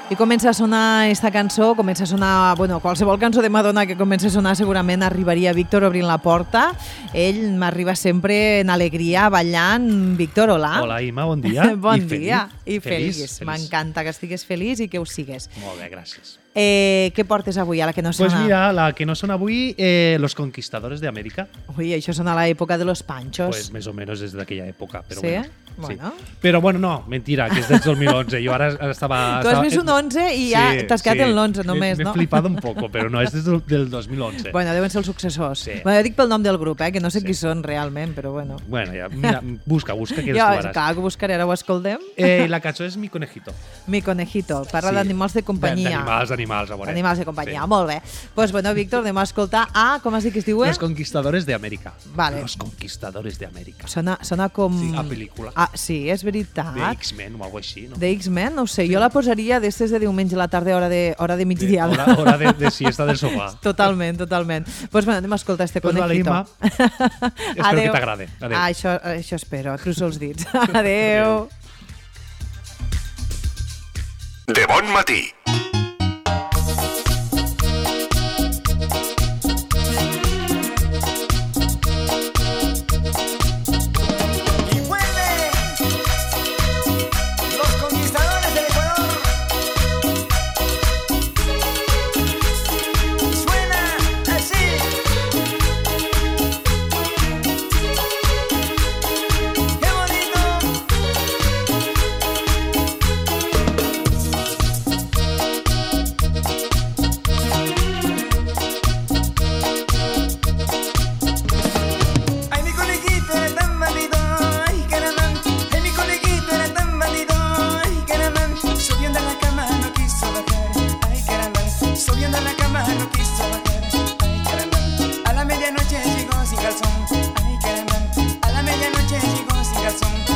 I comença a sonar esta cançó, comença a sonar, bueno, qualsevol cançó de Madonna que comença a sonar segurament arribaria Víctor obrint la porta. Ell m'arriba sempre en alegria, ballant. Víctor, hola. Hola, Ima, bon dia. Bon dia. I feliç. M'encanta que estigues feliç i que ho sigues. Molt bé, gràcies. Què portes avui, a la que no sona? Pues mira, la que no sona avui, Los Conquistadores de América. Ui, això sona a l'època de los panchos. Pues més o menos és d'aquella època. Però sí? Bueno. Però bueno, no, mentira, que és del 2011. Jo ara estava... Tu has vist un 11 i ja t'has quedat en l'11 només, no? M'he flipat un poco, però no, és del 2011. Bueno, deuen ser els successors. Sí. Bueno, jo dic pel nom del grup, que no sé qui són realment, però bueno. Bueno, ja, mira, busca, que els trobaràs. Clar, que buscaré, ara ho escoltem. La cançó és Mi Conejito. Mi Conejito, parla d'animals de companyia. D'animals, a veure. Animals de companyia, molt bé. Pues bueno, Víctor, anem a escoltar com has dit que es diuen? Los Conquistadores de América. Vale. Los Conquistadores de América. Sona com... Sí, a pel·lícula. Sí, és veritat. De X-Men o alguna així, no? De X-Men, no ho sé. Jo la posaria d'estes de diumenge a la tarda, hora de migdia. Hora de siesta del sofà. Totalment. Pues bueno, anem a escoltar este Conejito. Vale, Ima. Espero que t'agrade. Això espero. Cruzo els dits. Adéu. De bon matí. A la medianoche llegó sin calzón. Ay, caramba. A la medianoche llegó sin calzón.